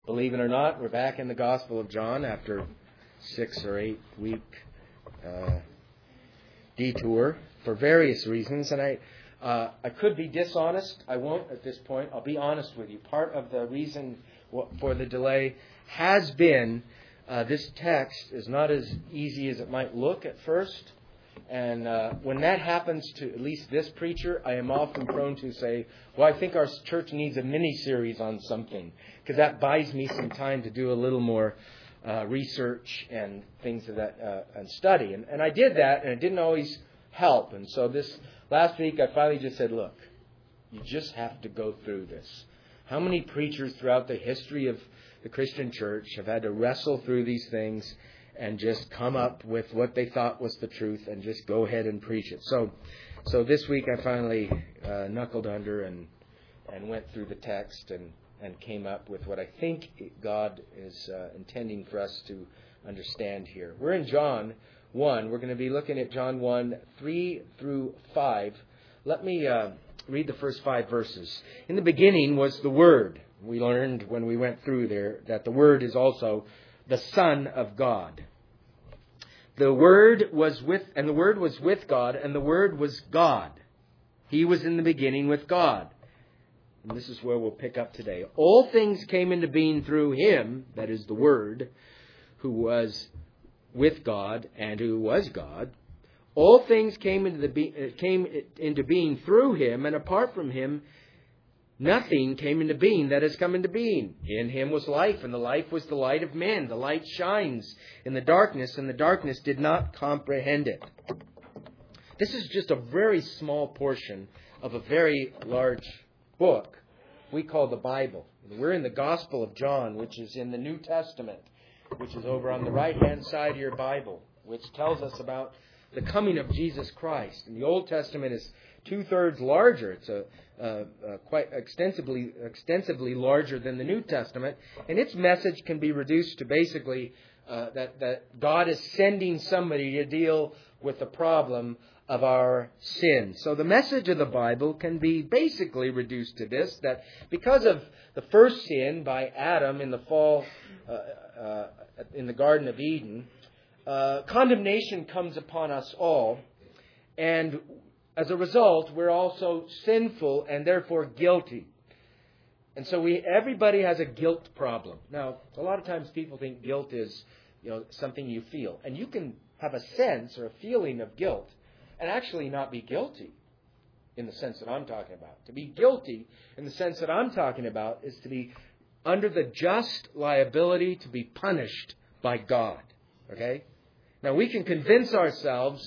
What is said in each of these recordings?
Believe it or not, we're back in the Gospel of John after 6 or 8 week detour for various reasons. And I could be dishonest. I won't at this point. I'll be honest with you. Part of the reason for the delay has been this text is not as easy as it might look at first. And when that happens to at least this preacher, I am often prone to say, well, I think our church needs a mini-series on something, because that buys me some time to do a little more research and things of that and study. And I did that, and it didn't always help. And so this last week, I finally just said, look, you just have to go through this. How many preachers throughout the history of the Christian church have had to wrestle through these things and just come up with what they thought was the truth and just go ahead and preach it. So this week I finally knuckled under and went through the text and came up with what I think God is intending for us to understand here. We're in John 1. We're going to be looking at John 1, 3 through 5. Let me read the first 5 verses. In the beginning was the Word. We learned when we went through there that the Word is also the Son of God. The Word was with God, and the Word was God. He was in the beginning with God. And this is where we'll pick up today. All things came into being through Him, that is the Word, who was with God and who was God. All things came into being through Him, and apart from Him, nothing came into being that has come into being. In Him was life, and the life was the light of men. The light shines in the darkness, and the darkness did not comprehend it. This is just a very small portion of a very large book we call the Bible. We're in the Gospel of John, which is in the New Testament, which is over on the right-hand side of your Bible, which tells us about the coming of Jesus Christ. And the Old Testament is 2/3 larger. It's quite extensively larger than the New Testament. And its message can be reduced to basically that God is sending somebody to deal with the problem of our sin. So the message of the Bible can be basically reduced to this, that because of the first sin by Adam in the fall in the Garden of Eden, condemnation comes upon us all. And as a result, we're also sinful and therefore guilty. And so everybody has a guilt problem. Now, a lot of times people think guilt is, something you feel. And you can have a sense or a feeling of guilt and actually not be guilty in the sense that I'm talking about. To be guilty in the sense that I'm talking about is to be under the just liability to be punished by God. Okay? Now, we can convince ourselves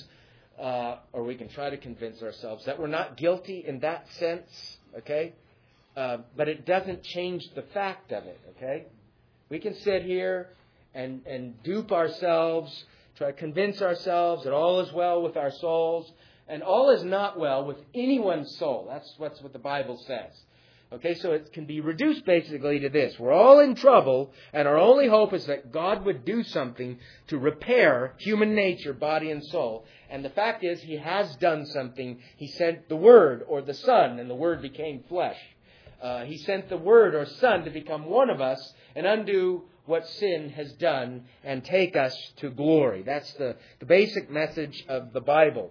or we can try to convince ourselves that we're not guilty in that sense, okay? But it doesn't change the fact of it, okay? We can sit here and dupe ourselves, try to convince ourselves that all is well with our souls, and all is not well with anyone's soul. That's what the Bible says. Okay, so it can be reduced basically to this. We're all in trouble, and our only hope is that God would do something to repair human nature, body and soul. And the fact is, He has done something. He sent the Word, or the Son, and the Word became flesh. He sent the Word, or Son, to become one of us and undo what sin has done and take us to glory. That's the basic message of the Bible.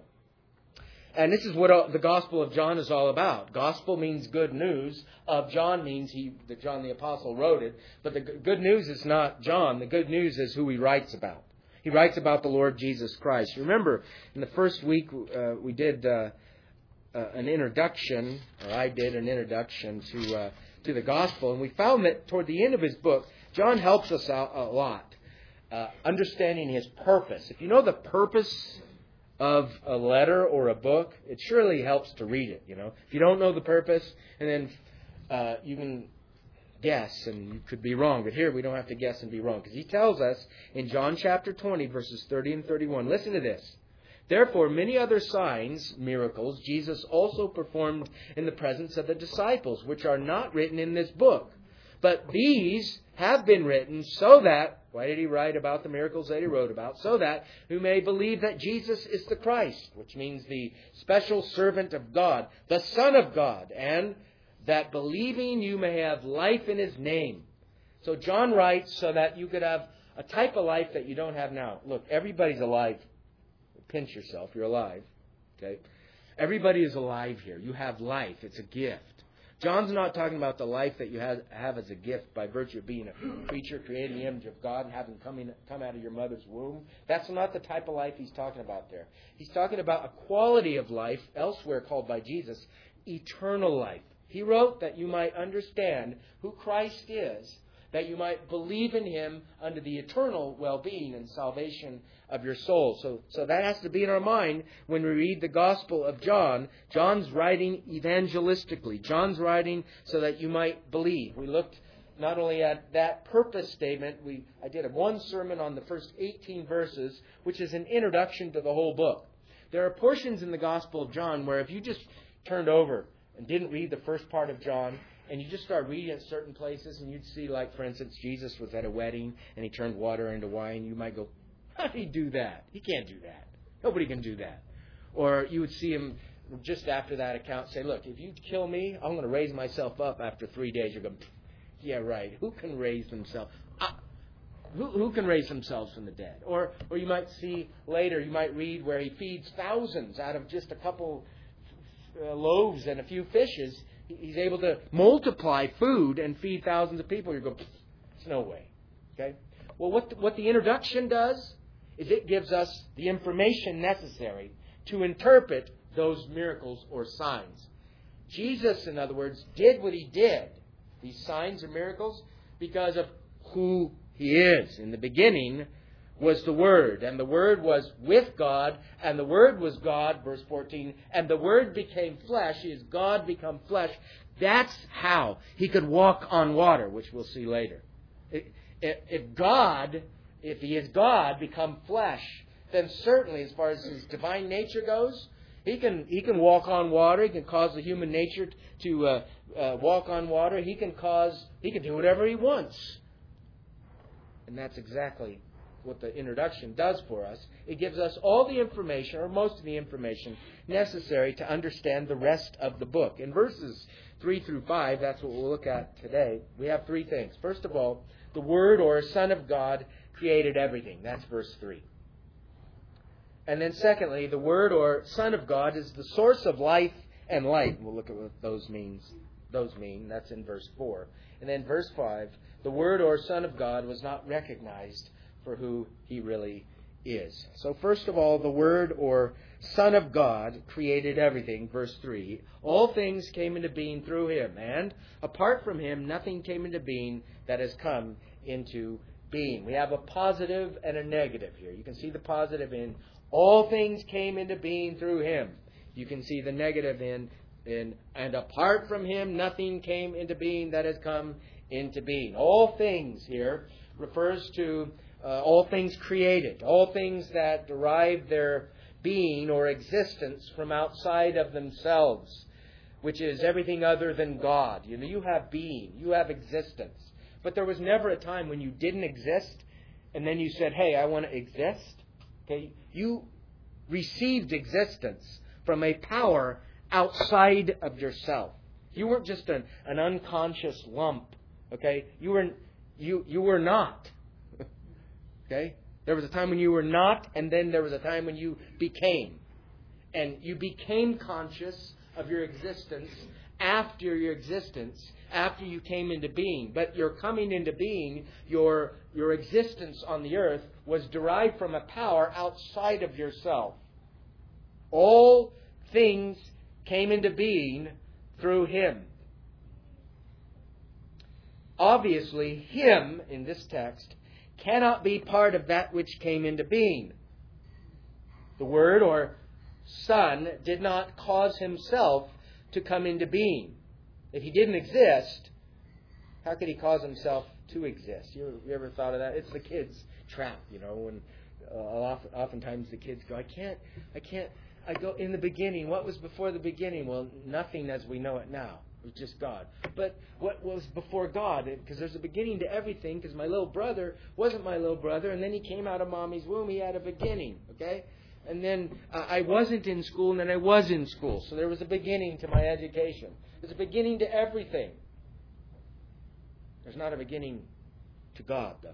And this is what the Gospel of John is all about. Gospel means good news. Of John means that John the Apostle wrote it. But the good news is not John. The good news is who he writes about. He writes about the Lord Jesus Christ. Remember, in the first week we did an introduction, or I did an introduction to the Gospel. And we found that toward the end of his book, John helps us out a lot. Understanding his purpose. If you know the purpose of a letter or a book, it surely helps to read it, If you don't know the purpose, and then you can guess, and you could be wrong. But here we don't have to guess and be wrong, because he tells us in John chapter 20, verses 30 and 31, listen to this. Therefore, many other signs, miracles, Jesus also performed in the presence of the disciples, which are not written in this book. But these have been written so that, why did he write about the miracles that he wrote about? So that you may believe that Jesus is the Christ, which means the special servant of God, the Son of God, and that believing you may have life in His name. So John writes so that you could have a type of life that you don't have now. Look, everybody's alive. Pinch yourself. You're alive. Okay? Everybody is alive here. You have life. It's a gift. John's not talking about the life that you have as a gift by virtue of being a creature created in the image of God and having come out of your mother's womb. That's not the type of life he's talking about there. He's talking about a quality of life, elsewhere called by Jesus, eternal life. He wrote that you might understand who Christ is, that you might believe in Him under the eternal well-being and salvation of your soul. So that has to be in our mind when we read the Gospel of John. John's writing evangelistically. John's writing so that you might believe. We looked not only at that purpose statement, I did one sermon on the first 18 verses, which is an introduction to the whole book. There are portions in the Gospel of John where if you just turned over and didn't read the first part of John, and you just start reading at certain places, and you'd see, like, for instance, Jesus was at a wedding, and he turned water into wine. You might go, how did he do that? He can't do that. Nobody can do that. Or you would see him just after that account say, look, if you kill me, I'm going to raise myself up after 3 days. You're going, yeah, right. Who can raise themselves? Who can raise themselves from the dead? Or you might see later, you might read where he feeds thousands out of just a couple loaves and a few fishes. He's able to multiply food and feed thousands of people. You go, there's no way. Okay? Well, what the introduction does is it gives us the information necessary to interpret those miracles or signs. Jesus, in other words, did what He did, these signs or miracles, because of who He is. In the beginning was the Word, and the Word was with God, and the Word was God, verse 14, and the Word became flesh. He is God become flesh. That's how He could walk on water, which we'll see later. If He is God become flesh, then certainly as far as His divine nature goes, He can walk on water. He can cause the human nature to walk on water. He can do whatever He wants. And that's exactly what the introduction does for us. It gives us all the information, or most of the information, necessary to understand the rest of the book. In verses 3 through 5, that's what we'll look at today, we have three things. First of all, the Word or Son of God created everything. That's verse 3. And then secondly, the Word or Son of God is the source of life and light. We'll look at what those mean. That's in verse 4. And then verse 5, the Word or Son of God was not recognized for who He really is. So first of all, the Word or Son of God created everything. Verse 3, all things came into being through Him, and apart from Him, nothing came into being that has come into being. We have a positive and a negative here. You can see the positive in all things came into being through Him. You can see the negative in and apart from Him, nothing came into being that has come into being. All things here refers to all things created, all things that derive their being or existence from outside of themselves, which is everything other than God. You have being, you have existence. But there was never a time when you didn't exist and then you said, hey, I want to exist. Okay, you received existence from a power outside of yourself. You weren't just an unconscious lump. Okay, you were not. Okay? There was a time when you were not, and then there was a time when you became. And you became conscious of your existence after you came into being. But your coming into being, your existence on the earth, was derived from a power outside of yourself. All things came into being through Him. Obviously, Him, in this text, cannot be part of that which came into being. The Word or Son did not cause Himself to come into being. If He didn't exist, how could He cause Himself to exist? You ever thought of that? It's the kids' trap, when oftentimes the kids go, I can't, I go, in the beginning, what was before the beginning? Well, nothing as we know it now. It was just God. But what was before God? Because there's a beginning to everything, because my little brother wasn't my little brother, and then he came out of mommy's womb. He had a beginning, okay? And then I wasn't in school, and then I was in school. So there was a beginning to my education. There's a beginning to everything. There's not a beginning to God, though.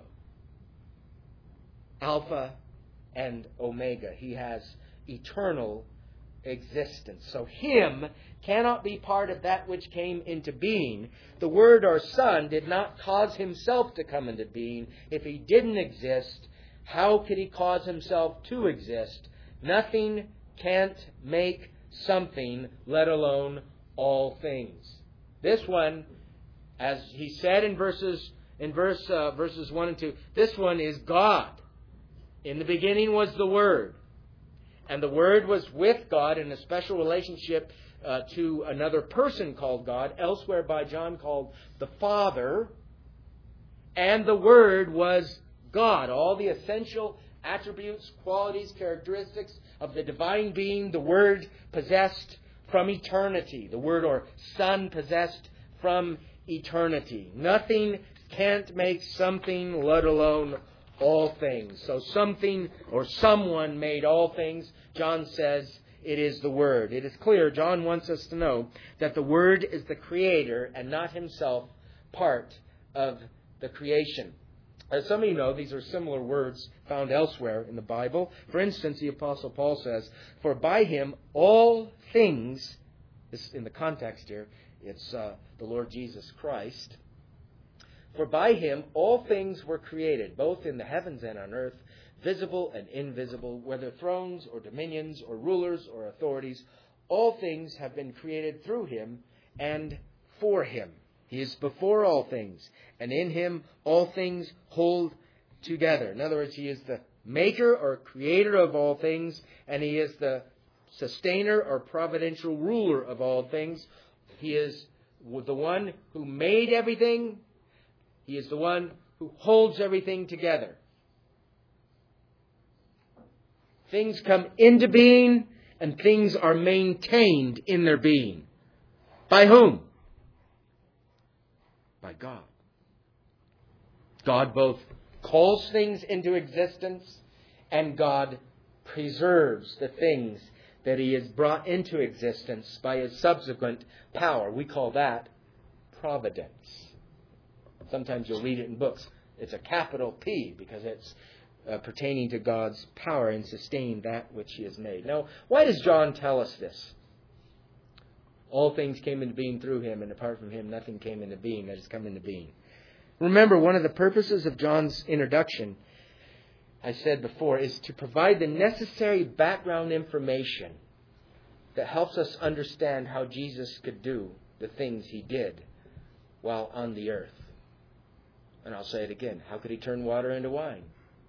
Alpha and Omega. He has eternal existence. So Him cannot be part of that which came into being. The Word or Son did not cause Himself to come into being. If He didn't exist, how could He cause Himself to exist? Nothing can't make something, let alone all things. This one, as he said in verses 1 and 2, this one is God. In the beginning was the Word. And the Word was with God in a special relationship to another person called God, elsewhere by John called the Father. And the Word was God. All the essential attributes, qualities, characteristics of the divine being, the Word possessed from eternity. The Word or Son possessed from eternity. Nothing can't make something, let alone all things. So something or someone made all things. John says it is the Word. It is clear, John wants us to know that the Word is the Creator and not Himself part of the creation. As some of you know, these are similar words found elsewhere in the Bible. For instance, the Apostle Paul says, "For by Him all things," this in the context here, it's the Lord Jesus Christ, "For by Him all things were created, both in the heavens and on earth, visible and invisible, whether thrones or dominions or rulers or authorities. All things have been created through Him and for Him. He is before all things, and in Him all things hold together." In other words, He is the maker or creator of all things, and He is the sustainer or providential ruler of all things. He is the one who made everything. He is the one who holds everything together. Things come into being, and things are maintained in their being. By whom? By God. God both calls things into existence, and God preserves the things that He has brought into existence by His subsequent power. We call that providence. Sometimes you'll read it in books. It's a capital P because it's pertaining to God's power in sustaining that which He has made. Now, why does John tell us this? All things came into being through Him, and apart from Him, nothing came into being that has come into being. Remember, one of the purposes of John's introduction, I said before, is to provide the necessary background information that helps us understand how Jesus could do the things He did while on the earth. And I'll say it again. How could He turn water into wine?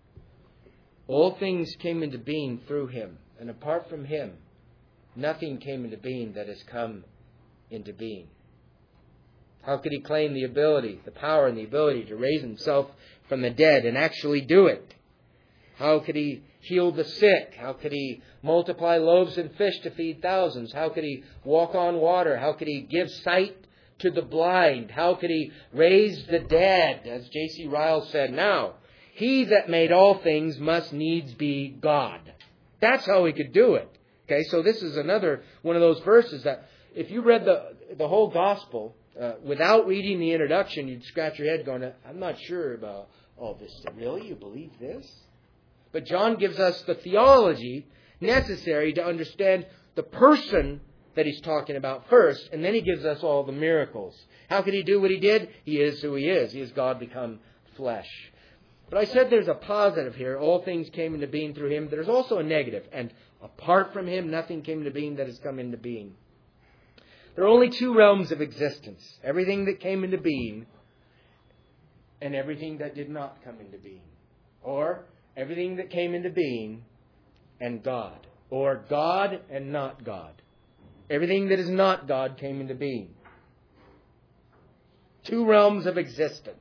All things came into being through Him. And apart from Him, nothing came into being that has come into being. How could He claim the ability, the power and the ability to raise Himself from the dead and actually do it? How could He heal the sick? How could He multiply loaves and fish to feed thousands? How could He walk on water? How could He give sight to the blind? How could He raise the dead? As J.C. Ryle said, "Now, He that made all things must needs be God." That's how He could do it. Okay, so this is another one of those verses that if you read the whole gospel without reading the introduction, you'd scratch your head going, "I'm not sure about all this. Really? You believe this?" But John gives us the theology necessary to understand the person that he's talking about first, and then he gives us all the miracles. How could He do what He did? He is who He is. He is God become flesh. But I said there's a positive here. All things came into being through Him. There's also a negative. And apart from Him, nothing came into being that has come into being. There are only two realms of existence. Everything that came into being and everything that did not come into being. Or everything that came into being and God. Or God and not God. Everything that is not God came into being. Two realms of existence.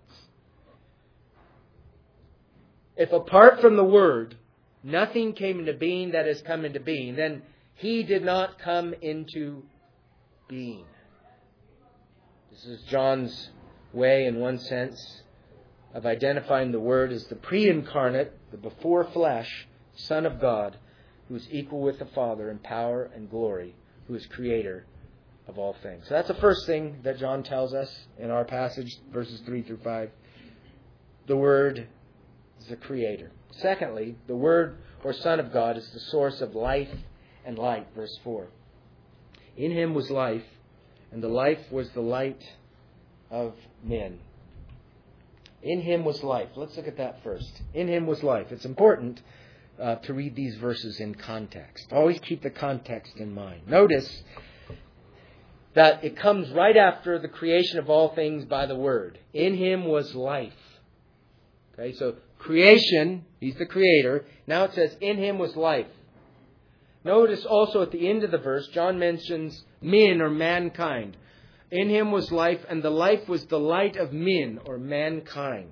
If apart from the Word, nothing came into being that has come into being, then He did not come into being. This is John's way, in one sense, of identifying the Word as the pre-incarnate, the before flesh, Son of God, who is equal with the Father in power and glory, who is creator of all things. So that's the first thing that John tells us in our passage, verses 3 through 5. the Word is the Creator. Secondly, the Word or Son of God is the source of life and light. Verse 4. In Him was life, and the life was the light of men. In Him was life. Let's look at that first. In Him was life. It's important to read these verses in context. Always keep the context in mind. Notice that it comes right after the creation of all things by the Word. In Him was life. Okay, so creation, He's the Creator. Now it says, in Him was life. Notice also at the end of the verse, John mentions men or mankind. In Him was life, and the life was the light of men or mankind.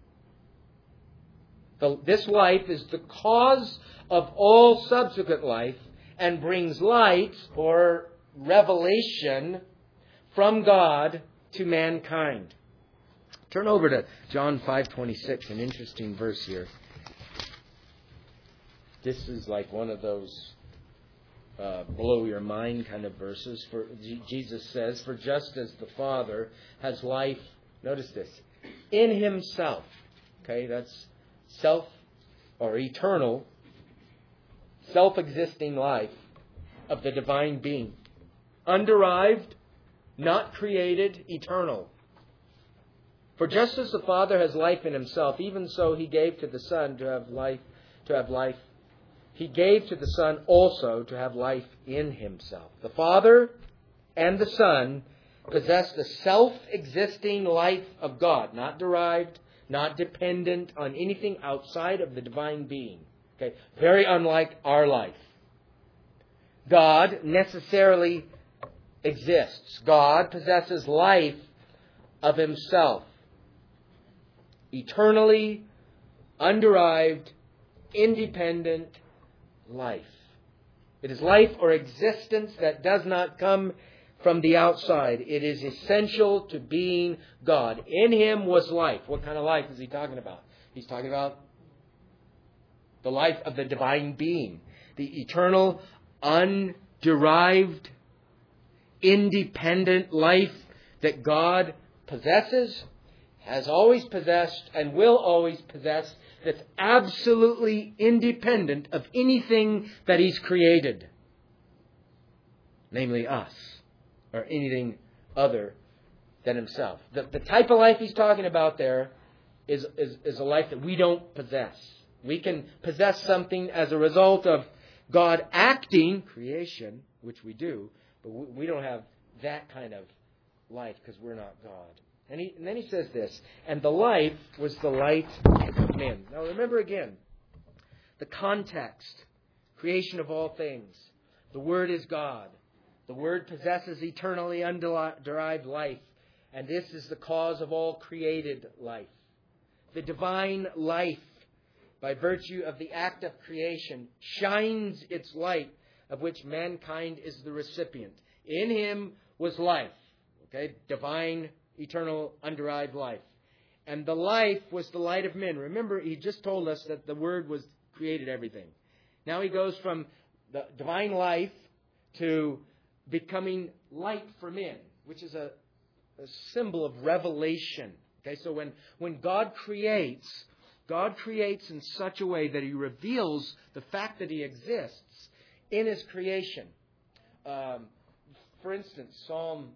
This life is the cause of all subsequent life and brings light or revelation from God to mankind. Turn over to John 5:26, an interesting verse here. This is like one of those blow your mind kind of verses. For Jesus says, for just as the Father has life, notice this, in Himself. Okay, that's self or eternal, self-existing life of the divine being. Underived, not created, eternal. For just as the Father has life in Himself, even so He gave to the Son to have life. He gave to the Son also to have life in Himself. The Father and the Son possess the self-existing life of God, not derived, not dependent on anything outside of the divine being. Okay, very unlike our life. God necessarily exists. God possesses life of Himself. Eternally, underived, independent life. It is life or existence that does not come from the outside. It is essential to being God. In Him was life. What kind of life is He talking about? He's talking about the life of the divine being. The eternal, underived, independent life that God possesses, has always possessed, and will always possess, that's absolutely independent of anything that He's created. Namely us. Or anything other than Himself. The type of life He's talking about there is a life that we don't possess. We can possess something as a result of God acting, creation, which we do, but we don't have that kind of life because we're not God. And then He says this, and the life was the light of men. Now remember again, the context, creation of all things. The Word is God. The Word possesses eternally underived life, and this is the cause of all created life. The divine life, by virtue of the act of creation, shines its light, of which mankind is the recipient. In Him was life. Okay, divine, eternal, underived life. And the life was the light of men. Remember, He just told us that the Word created everything. Now He goes from the divine life to becoming light for men, which is a symbol of revelation. Okay, so when God creates in such a way that He reveals the fact that He exists in His creation. For instance, Psalm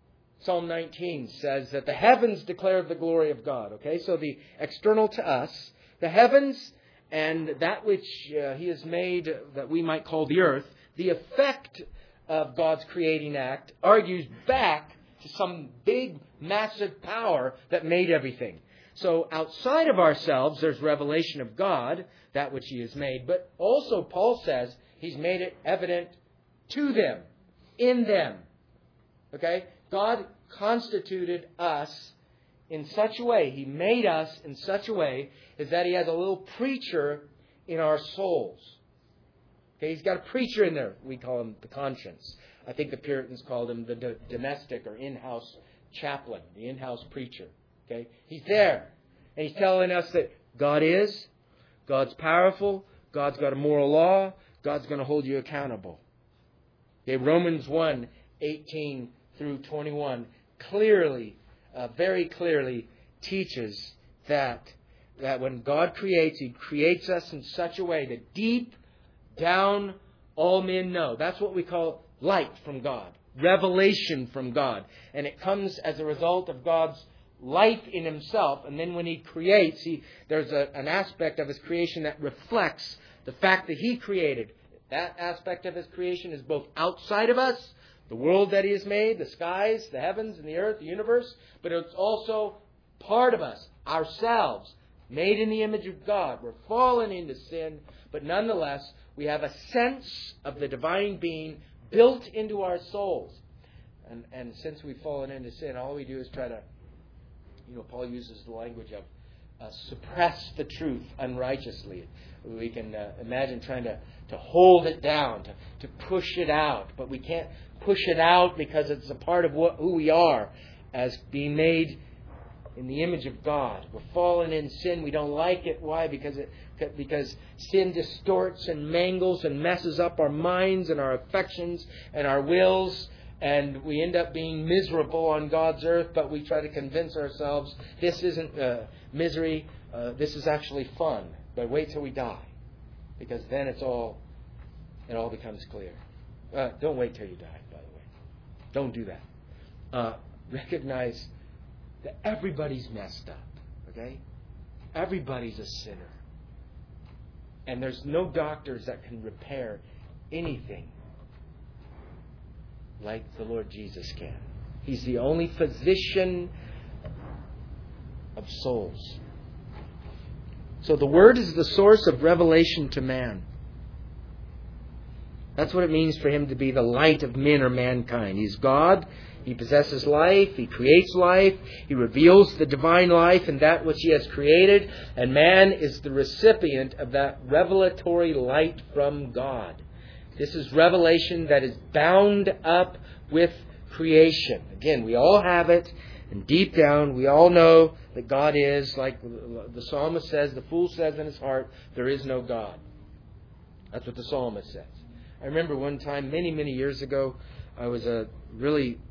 19 says that the heavens declare the glory of God. Okay, so the external to us, the heavens and that which He has made that we might call the earth, the effect of God's creating act argues back to some big, massive power that made everything. So outside of ourselves, there's revelation of God, that which He has made. But also, Paul says, He's made it evident to them, in them. Okay? God constituted us in such a way, He made us in such a way, is that He has a little preacher in our souls. Okay, He's got a preacher in there. We call him the conscience. I think the Puritans called him the domestic or in-house chaplain, the in-house preacher. Okay, He's there. And He's telling us that God is, God's powerful, God's got a moral law, God's going to hold you accountable. Okay, Romans 1:18 through 21 clearly, very clearly teaches that that when God creates, He creates us in such a way that deep down all men know. That's what we call light from God, revelation from God. And it comes as a result of God's life in Himself. And then when He creates, there's an aspect of His creation that reflects the fact that He created. That aspect of His creation is both outside of us, the world that He has made, the skies, the heavens and the earth, the universe, but it's also part of us, ourselves, made in the image of God. We're fallen into sin, but nonetheless, we have a sense of the divine being built into our souls. And since we've fallen into sin, all we do is try to, Paul uses the language of suppress the truth unrighteously. We can imagine trying to hold it down, to push it out. But we can't push it out because it's a part of who we are as being made in the image of God. We're fallen in sin. We don't like it. Why? Because sin distorts and mangles and messes up our minds and our affections and our wills. And we end up being miserable on God's earth, but we try to convince ourselves this isn't misery, this is actually fun. But wait till we die, because then it all becomes clear. Don't wait till you die, by the way. Don't do that. Recognize that everybody's messed up, okay? Everybody's a sinner. And there's no doctors that can repair anything like the Lord Jesus can. He's the only physician of souls. So the Word is the source of revelation to man. That's what it means for Him to be the light of men or mankind. He's God. He possesses life. He creates life. He reveals the divine life in that which He has created. And man is the recipient of that revelatory light from God. This is revelation that is bound up with creation. Again, we all have it. And deep down, we all know that God is, like the psalmist says, the fool says in his heart, there is no God. That's what the psalmist says. I remember one time, many, many years ago, I was a really,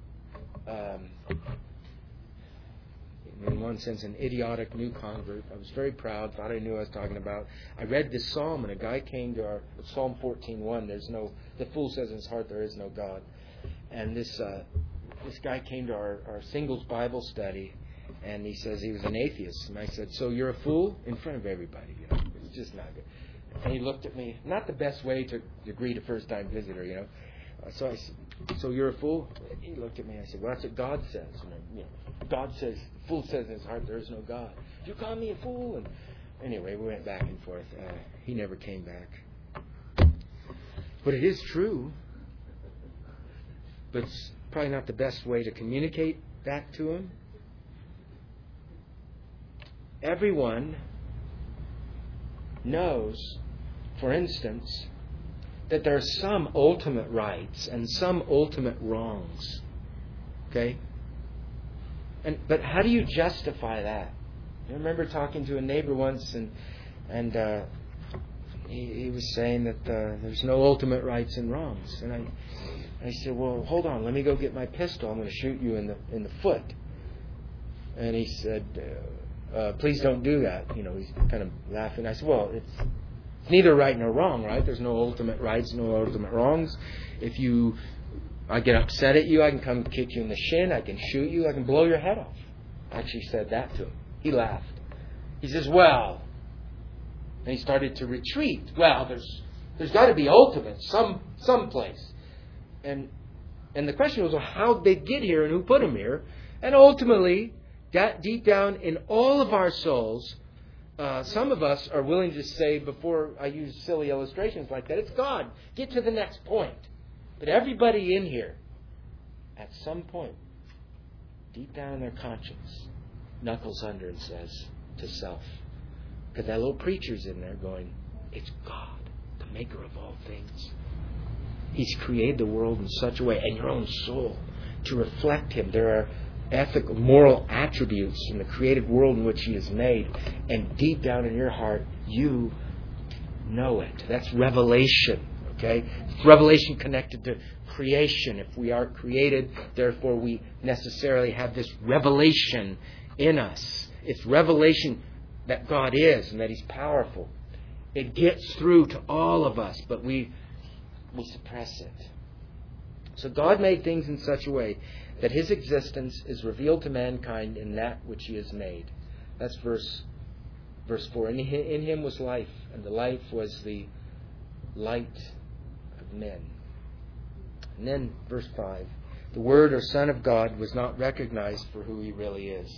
in one sense, an idiotic new convert. I was very proud, thought I knew what I was talking about. I read this psalm, and a guy came to our Psalm 14:1. The fool says in his heart, there is no God. And this guy came to our singles Bible study, and he says he was an atheist. And I said, so you're a fool? In front of everybody, It's just not good. And he looked at me, not the best way to greet a first-time visitor, So I said, so you're a fool? He looked at me and I said, well, that's what God says. And God says, the fool says in his heart, there is no God. You call me a fool? And anyway, we went back and forth. He never came back. But it is true. But it's probably not the best way to communicate back to him. Everyone knows, for instance, that there are some ultimate rights and some ultimate wrongs. Okay? But how do you justify that? I remember talking to a neighbor once, and he was saying that there's no ultimate rights and wrongs. And I said, well, hold on, let me go get my pistol. I'm going to shoot you in the foot. And he said, please don't do that. He's kind of laughing. I said, well, it's neither right nor wrong, right? There's no ultimate rights, no ultimate wrongs. If I get upset at you, I can come kick you in the shin, I can shoot you, I can blow your head off. I actually said that to him. He laughed. He says, well, and he started to retreat. Well, there's got to be ultimate, some place. And the question was, well, how'd they get here and who put them here? And ultimately, deep down in all of our souls, some of us are willing to say, before I use silly illustrations like that, it's God. Get to the next point. But everybody in here, at some point, deep down in their conscience, knuckles under and says to self, because that little preacher's in there going, it's God, the maker of all things. He's created the world in such a way, and your own soul, to reflect Him. There are ethical, moral attributes in the created world in which He is made. And deep down in your heart, you know it. That's revelation. Okay? It's revelation connected to creation. If we are created, therefore we necessarily have this revelation in us. It's revelation that God is and that He's powerful. It gets through to all of us, but we suppress it. So God made things in such a way that His existence is revealed to mankind in that which He has made. That's verse 4. In Him was life, and the life was the light of men. And then verse 5. The Word or Son of God was not recognized for who He really is.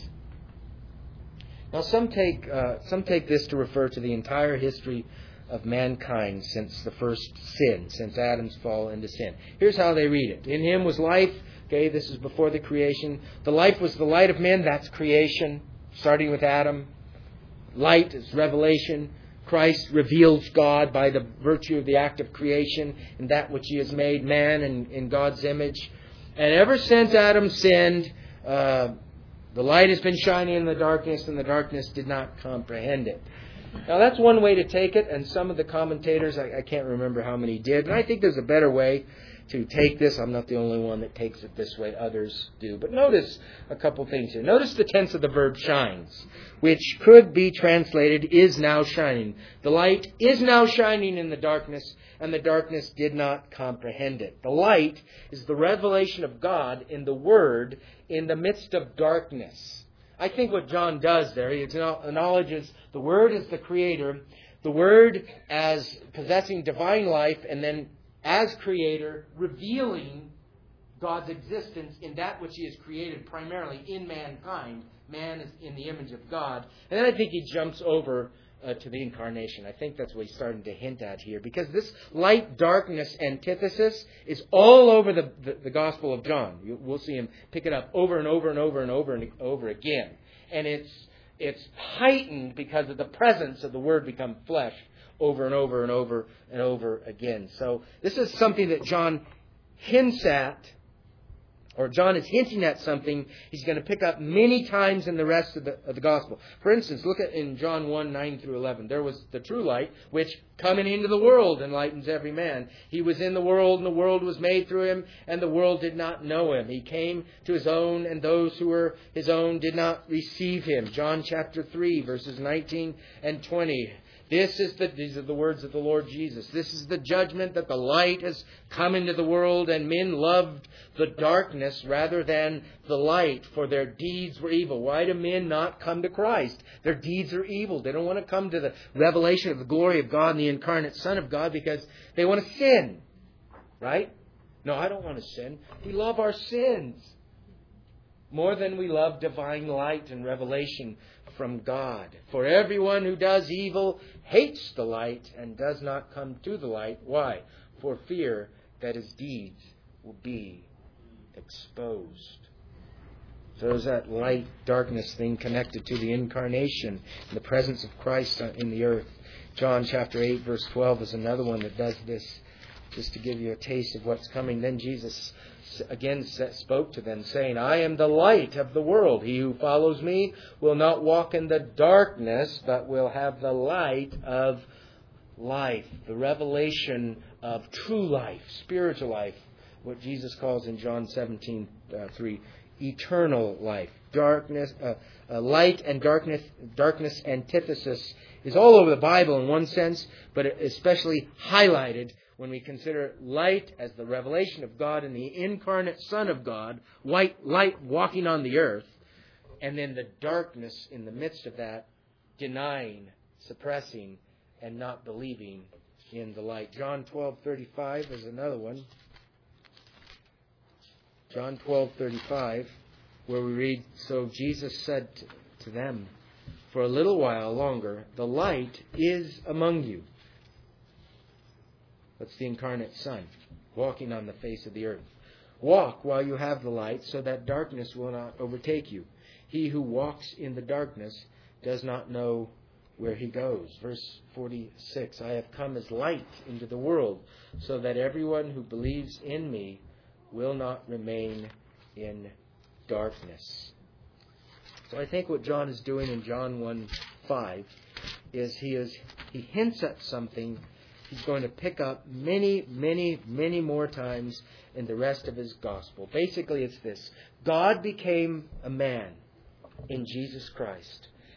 Now some take this to refer to the entire history of mankind since the first sin, since Adam's fall into sin. Here's how they read it. In Him was life. Okay, this is before the creation. The life was the light of men. That's creation, starting with Adam. Light is revelation. Christ reveals God by the virtue of the act of creation in that which He has made, man in God's image. And ever since Adam sinned, the light has been shining in the darkness, and the darkness did not comprehend it. Now that's one way to take it, and some of the commentators, I can't remember how many did, and I think there's a better way to take this. I'm not the only one that takes it this way. Others do. But notice a couple things here. Notice the tense of the verb shines, which could be translated is now shining. The light is now shining in the darkness, and the darkness did not comprehend it. The light is the revelation of God in the Word in the midst of darkness. I think what John does there, he acknowledges the Word as the Creator, the Word as possessing divine life, and then as Creator, revealing God's existence in that which He has created primarily in mankind. Man is in the image of God. And then I think he jumps over to the incarnation. I think that's what he's starting to hint at here. Because this light-darkness antithesis is all over the Gospel of John. We'll see him pick it up over and over and over and over and over again. And it's heightened because of the presence of the Word become flesh over and over and over and over again. So this is something that John hints at, or John is hinting at something he's going to pick up many times in the rest of the Gospel. For instance, look at in John 1, 9 through 11. There was the true light, which coming into the world enlightens every man. He was in the world, and the world was made through Him, and the world did not know Him. He came to His own, and those who were His own did not receive Him. John chapter 3, verses 19 and 20. These are the words of the Lord Jesus. This is the judgment, that the light has come into the world, and men loved the darkness rather than the light, for their deeds were evil. Why do men not come to Christ? Their deeds are evil. They don't want to come to the revelation of the glory of God and the incarnate Son of God because they want to sin. Right? No, I don't want to sin. We love our sins more than we love divine light and revelation from God. For everyone who does evil hates the light and does not come to the light. Why? For fear that his deeds will be exposed. So there's that light-darkness thing connected to the incarnation and the presence of Christ in the earth. John chapter 8, verse 12 is another one that does this, just to give you a taste of what's coming. Then Jesus again spoke to them, saying, I am the light of the world. He who follows me will not walk in the darkness, but will have the light of life. The revelation of true life, spiritual life, what Jesus calls in John 17:3, eternal life. Darkness, light and darkness antithesis is all over the Bible in one sense, but especially highlighted when we consider light as the revelation of God and the incarnate Son of God, light walking on the earth, and then the darkness in the midst of that, denying, suppressing, and not believing in the light. John 12:35 is another one. John 12:35, where we read, So Jesus said to them, For a little while longer, the light is among you. That's the incarnate Son, walking on the face of the earth. Walk while you have the light, so that darkness will not overtake you. He who walks in the darkness does not know where he goes. Verse 46, I have come as light into the world, so that everyone who believes in me will not remain in darkness. So I think what John is doing in John 1:5 is he hints at something he's going to pick up many, many, many more times in the rest of his gospel. Basically, it's this. God became a man in Jesus Christ.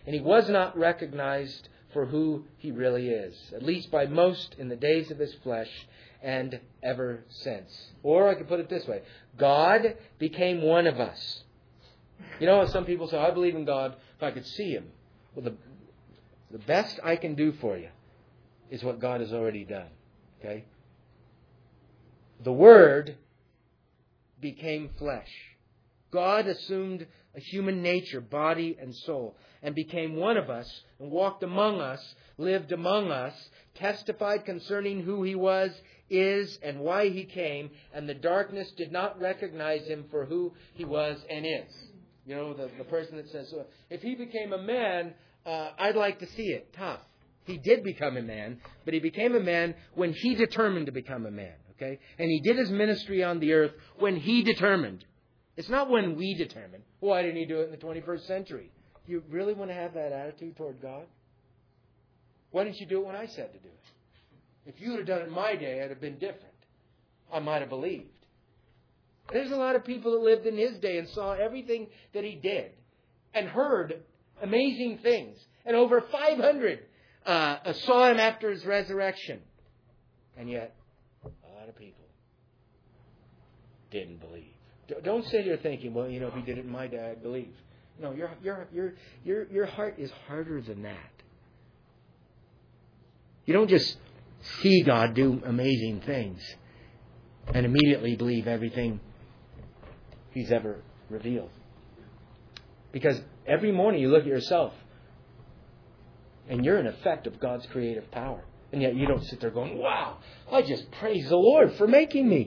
and He was not recognized for who He really is, at least by most in the days of His flesh and ever since. Or I could put it this way: God became one of us. You know, some people say, I believe in God if I could see Him. Well, the best I can do for you is what God has already done. Okay? The Word became flesh. God assumed a human nature, body and soul, and became one of us, and walked among us, lived among us, testified concerning who He was, is, and why He came, and the darkness did not recognize Him for who He was and is. You know, the person that says, if He became a man, I'd like to see it. Tough. He did become a man, but He became a man when He determined to become a man. Okay? And He did His ministry on the earth when He determined. It's not when we determine. Why didn't He do it in the 21st century? You really want to have that attitude toward God? Why didn't you do it when I said to do it? If you would have done it in my day, it'd have been different. I might have believed. There's a lot of people that lived in His day and saw everything that He did and heard amazing things. And over 500 saw Him after His resurrection. And yet, a lot of people didn't believe. Don't sit here thinking, well, you know, if He did it in my day, I'd believe. No, your heart is harder than that. You don't just see God do amazing things and immediately believe everything He's ever revealed. Because every morning you look at yourself and you're an effect of God's creative power. And yet you don't sit there going, wow, I just praise the Lord for making me.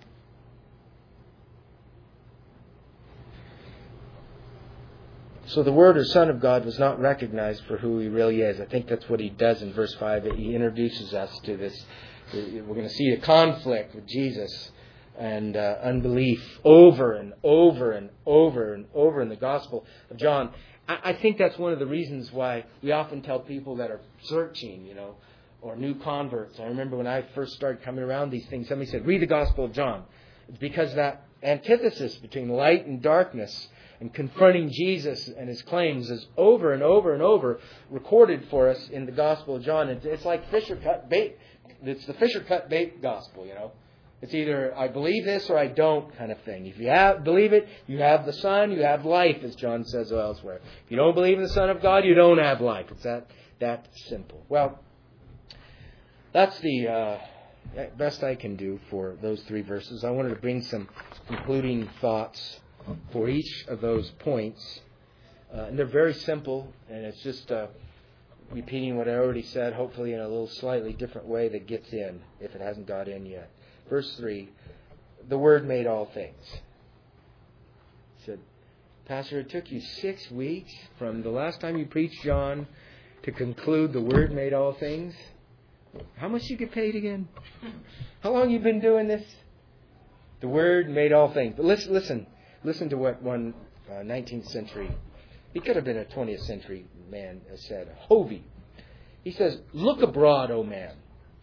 So the Word or Son of God was not recognized for who He really is. I think that's what He does in verse 5. He introduces us to this. We're going to see a conflict with Jesus and unbelief over and over and over and over in the Gospel of John. I think that's one of the reasons why we often tell people that are searching, you know, or new converts. I remember when I first started coming around these things, somebody said, read the Gospel of John. It's because that antithesis between light and darkness and confronting Jesus and His claims is over and over and over recorded for us in the Gospel of John. It's like Fisher cut bait. It's the Fisher cut bait gospel, you know. It's either I believe this or I don't kind of thing. If you believe it, you have the Son, you have life, as John says elsewhere. If you don't believe in the Son of God, you don't have life. It's that simple. Well, that's the best I can do for those 3 verses. I wanted to bring some concluding thoughts for each of those points. And they're very simple, and it's just repeating what I already said, hopefully in a little slightly different way that gets in, if it hasn't got in yet. Verse 3, the Word made all things. He said, Pastor, it took you 6 weeks from the last time you preached John to conclude the Word made all things. How much you get paid again? How long you been doing this? The Word made all things. But listen to what one 19th century, he could have been a 20th century man, has said. Hovey. He says, look abroad, O man,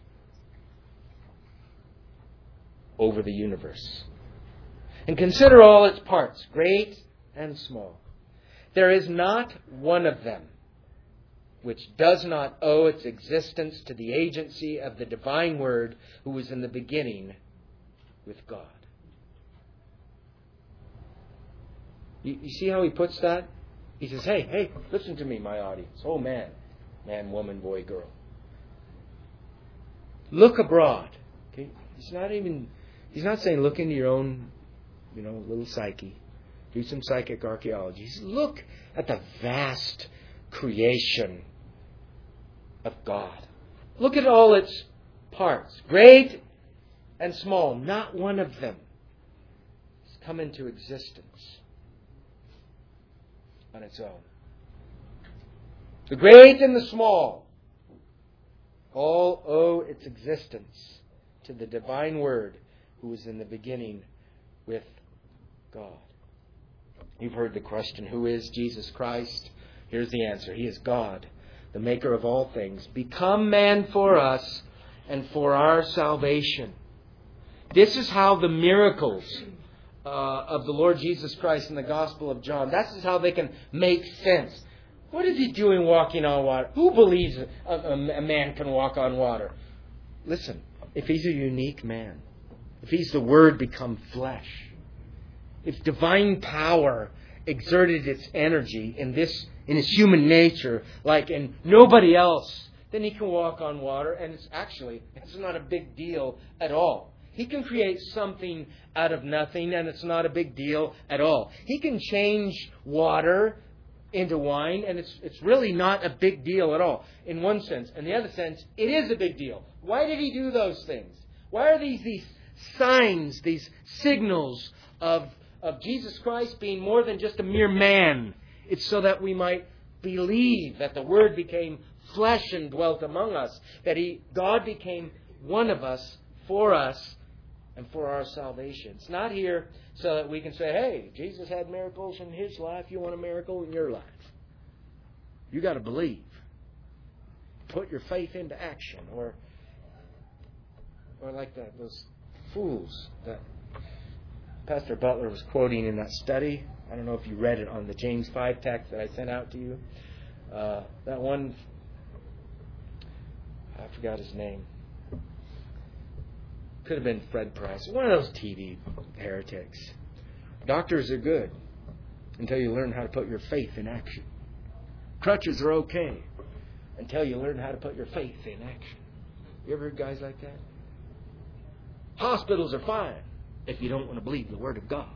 over the universe, and consider all its parts, great and small. There is not one of them which does not owe its existence to the agency of the divine Word who was in the beginning with God. You see how he puts that? He says, hey, listen to me, my audience. Oh, man, woman, boy, girl. Look abroad. Okay? He's not saying look into your own, little psyche. Do some psychic archaeology. He says, look at the vast creation of God. Look at all its parts, great and small. Not one of them has come into existence on its own. The great and the small all owe its existence to the divine Word who was in the beginning with God. You've heard the question, who is Jesus Christ? Here's the answer. He is God, the maker of all things, become man for us and for our salvation. This is how the miracles of the Lord Jesus Christ in the Gospel of John, this is how they can make sense. What is he doing walking on water? Who believes a man can walk on water? Listen, if he's a unique man, if he's the Word become flesh, if divine power exerted its energy in his human nature like in nobody else, then he can walk on water, and it's not a big deal at all. He can create something out of nothing, and it's not a big deal at all. He can change water into wine, and it's really not a big deal at all, in one sense. In the other sense, it is a big deal. Why did he do those things? Why are these signs, these signals of Jesus Christ being more than just a mere man? It's so that we might believe that the Word became flesh and dwelt among us, that God became one of us, for us, and for our salvation. It's not here so that we can say, hey, Jesus had miracles in His life. You want a miracle in your life? You got to believe. Put your faith into action. Or like those fools that Pastor Butler was quoting in that study. I don't know if you read it on the James 5 text that I sent out to you. That one, I forgot his name. Could have been Fred Price. One of those TV heretics. Doctors are good until you learn how to put your faith in action. Crutches are okay until you learn how to put your faith in action. You ever heard guys like that? Hospitals are fine if you don't want to believe the Word of God.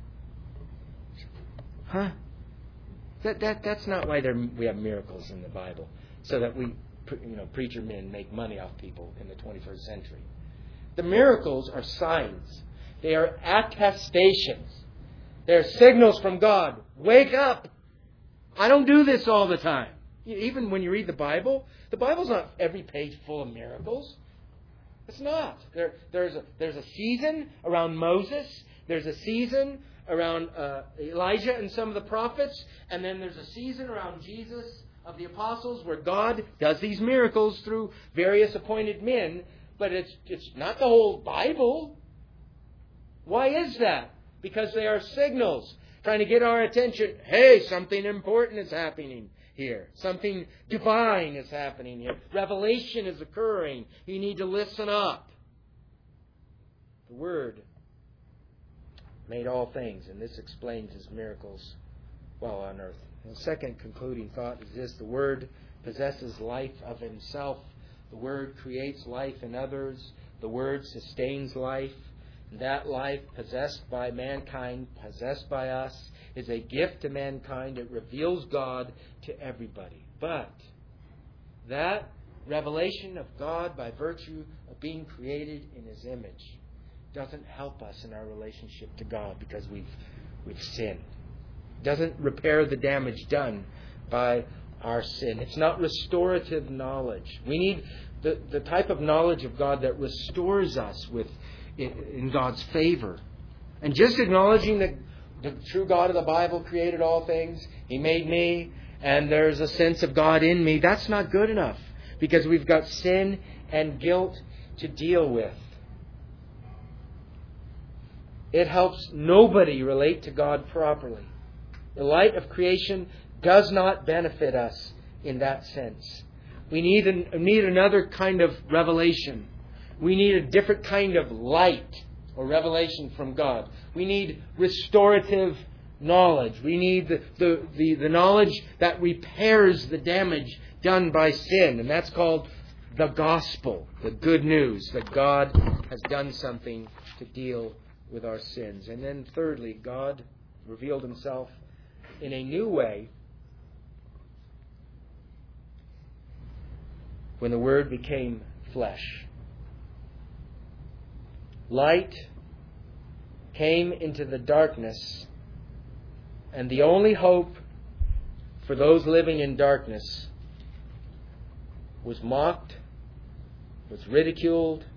Huh? That's not why we have miracles in the Bible, so that preacher men make money off people in the 21st century. The miracles are signs. They are attestations. They're signals from God. Wake up! I don't do this all the time. Even when you read the Bible's not every page full of miracles. It's not. There's a season around Moses. There's a season around Elijah and some of the prophets. And then there's a season around Jesus of the apostles where God does these miracles through various appointed men. But it's not the whole Bible. Why is that? Because they are signals trying to get our attention. Hey, something important is happening here. Something divine is happening here. Revelation is occurring. You need to listen up. The Word made all things, and this explains His miracles while on earth. And the second concluding thought is this: the Word possesses life of Himself. The Word creates life in others. The Word sustains life. And that life possessed by mankind, possessed by us, is a gift to mankind. It reveals God to everybody. But that revelation of God by virtue of being created in His image doesn't help us in our relationship to God because we've sinned. It doesn't repair the damage done by our sin. It's not restorative knowledge. We need the type of knowledge of God that restores us in God's favor. And just acknowledging that the true God of the Bible created all things, He made me, and there's a sense of God in me, that's not good enough because we've got sin and guilt to deal with. It helps nobody relate to God properly. The light of creation does not benefit us in that sense. We need another kind of revelation. We need a different kind of light or revelation from God. We need restorative knowledge. We need the knowledge that repairs the damage done by sin. And that's called the gospel, the good news that God has done something to deal with our sins. And then thirdly, God revealed Himself in a new way when the Word became flesh. Light came into the darkness, and the only hope for those living in darkness was mocked, was ridiculed,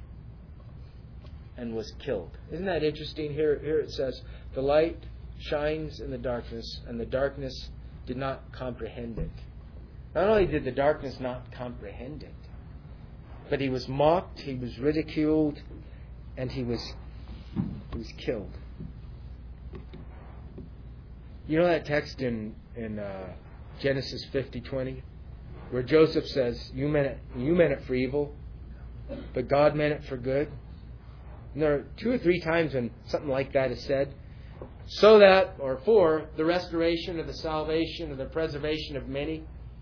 and was killed. Isn't that interesting? Here it says, the light shines in the darkness, and the darkness did not comprehend it. Not only did the darkness not comprehend it, but he was mocked, he was ridiculed, and he was killed. You know that text in Genesis 50:20, where Joseph says, you meant it for evil, but God meant it for good. And there are 2 or 3 times when something like that is said. So that, or for, the restoration or the salvation or the preservation of many.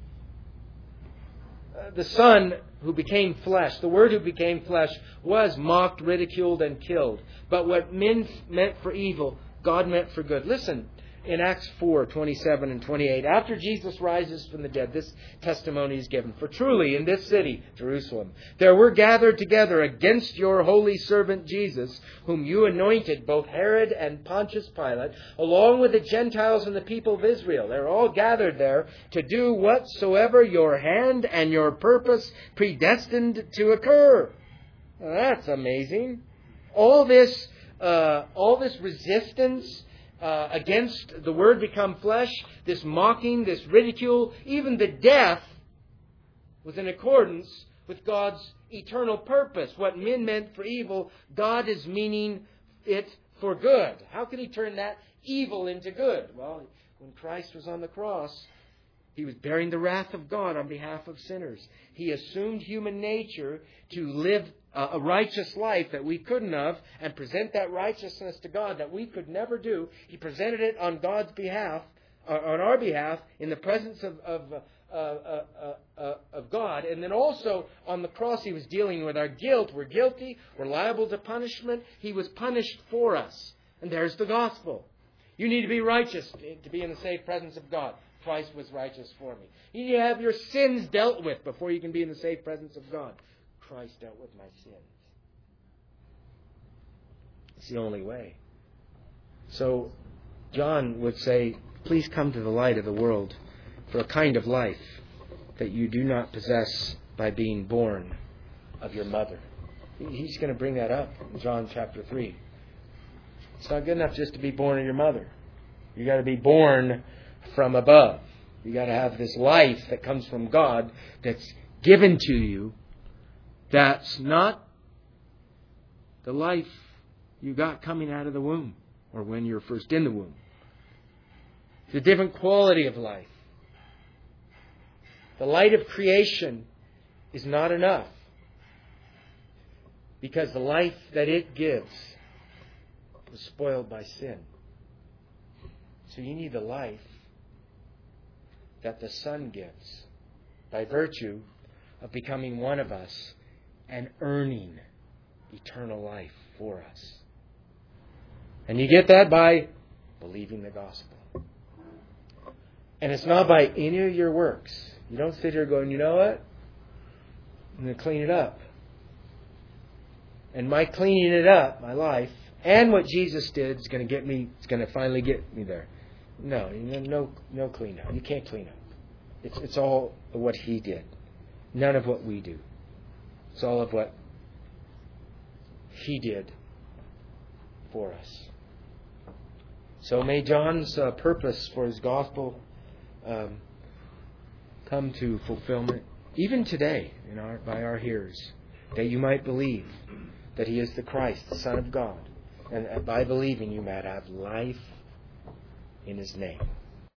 The Son who became flesh, the Word who became flesh, was mocked, ridiculed, and killed. But what men meant for evil, God meant for good. Listen, in Acts 4:27 and 28, after Jesus rises from the dead, this testimony is given. For truly in this city, Jerusalem, there were gathered together against your holy servant Jesus, whom you anointed, both Herod and Pontius Pilate, along with the Gentiles and the people of Israel. They're all gathered there to do whatsoever your hand and your purpose predestined to occur. Now, that's amazing. All this resistance against the Word become flesh, this mocking, this ridicule, even the death was in accordance with God's eternal purpose. What men meant for evil, God is meaning it for good. How can He turn that evil into good? Well, when Christ was on the cross, He was bearing the wrath of God on behalf of sinners. He assumed human nature to live a righteous life that we couldn't have and present that righteousness to God that we could never do. He presented it on God's behalf, on our behalf, in the presence of God. And then also on the cross, He was dealing with our guilt. We're guilty. We're liable to punishment. He was punished for us. And there's the gospel. You need to be righteous to be in the safe presence of God. Christ was righteous for me. You need to have your sins dealt with before you can be in the safe presence of God. Christ dealt with my sins. It's the only way. So John would say, please come to the light of the world for a kind of life that you do not possess by being born of your mother. He's going to bring that up in John chapter 3. It's not good enough just to be born of your mother. You've got to be born from above. You've got to have this life that comes from God that's given to you. That's not the life you got coming out of the womb or when you're first in the womb. It's a different quality of life. The light of creation is not enough because the life that it gives was spoiled by sin. So you need the life that the Son gives by virtue of becoming one of us and earning eternal life for us. And you get that by believing the gospel. And it's not by any of your works. You don't sit here going, you know what? I'm going to clean it up. And my cleaning it up, my life, and what Jesus did is going to get me, it's going to finally get me there. No clean up. You can't clean up. It's all of what He did. None of what we do. It's all of what He did for us. So may John's purpose for his gospel come to fulfillment, even today, by our hearers, that you might believe that He is the Christ, the Son of God, and by believing you might have life in His name.